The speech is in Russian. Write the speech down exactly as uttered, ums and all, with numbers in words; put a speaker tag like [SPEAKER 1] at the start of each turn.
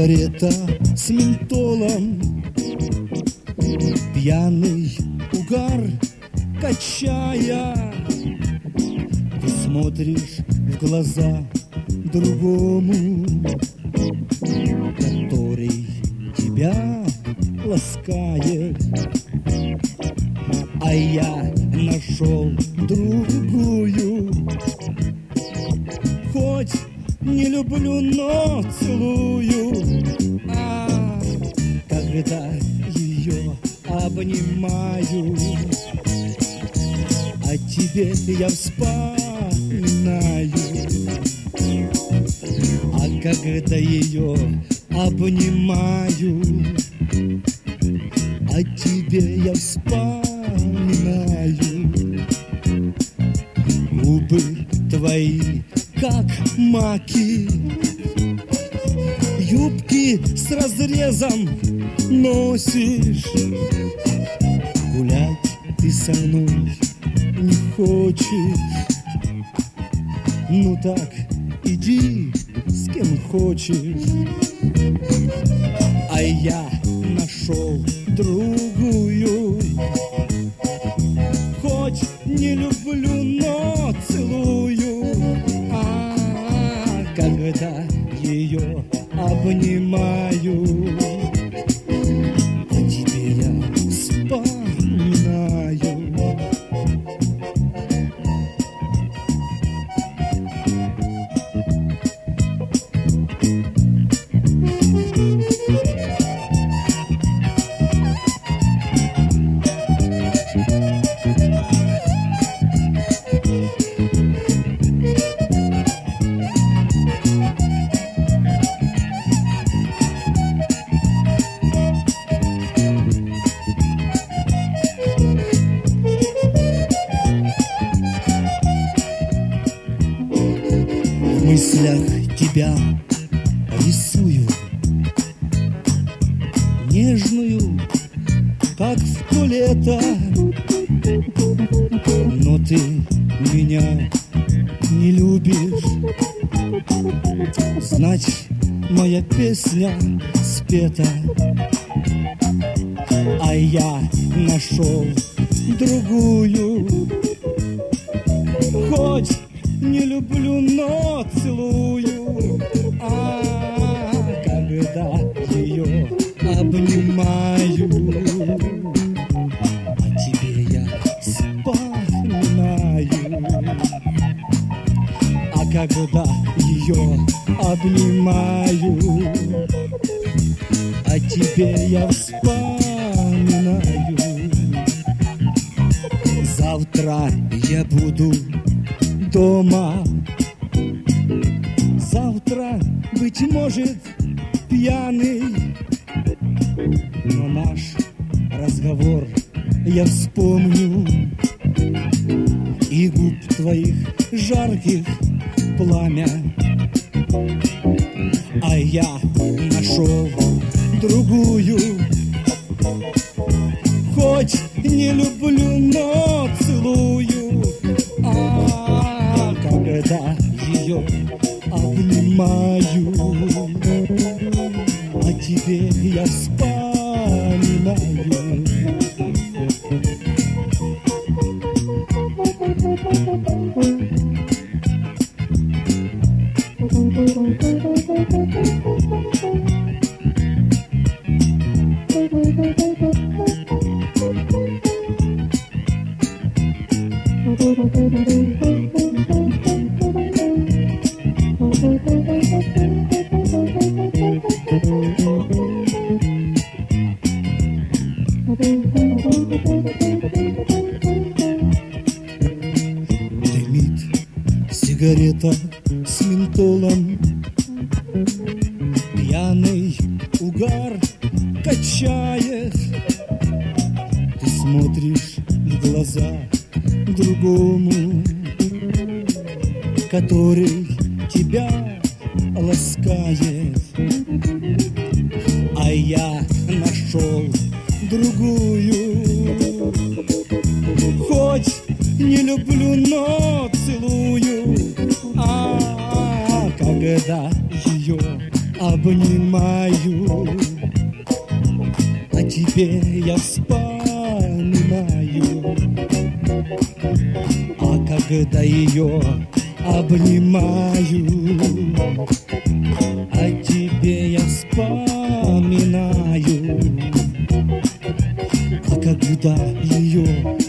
[SPEAKER 1] Сигарета с ментолом, пьяный угар качая, ты смотришь в глаза другому, который тебя ласкает. А я нашел другую, хоть не люблю, но целую. А когда ее обнимаю, о тебе я вспоминаю. А когда ее обнимаю, о тебе я вспоминаю. Губы твои, как маки, юбки с разрезом носишь. Гулять ты со мной не хочешь, ну так иди с кем хочешь. А я нашел другую, хоть не люблю, но целую. А когда ее обнимаю, о тебе я вспоминаю. В мыслях тебя рисую, нежную, как в то лето. Но ты меня не любишь, значит, моя песня спета. А я нашел другую, хоть не люблю, но целую. А когда ее обнимаю, о тебе я вспоминаю. А когда ее обнимаю, о тебе я вспоминаю. Завтра я буду дома, завтра, быть может, пьяный, но наш разговор я вспомню, и губ твоих жарких пламя. А я нашел другую, хоть не люблю, но целую. А когда ее обнимаю, о тебе я вспоминаю. Дымит сигарета с ментолом, пьяный угар качает. Ты смотришь в глаза другому, который тебя ласкает. А я нашел другую, хоть не люблю, но целую. А когда ее обнимаю, о тебе я вспоминаю. А когда ее обнимаю, о тебе я вспоминаю. А когда ее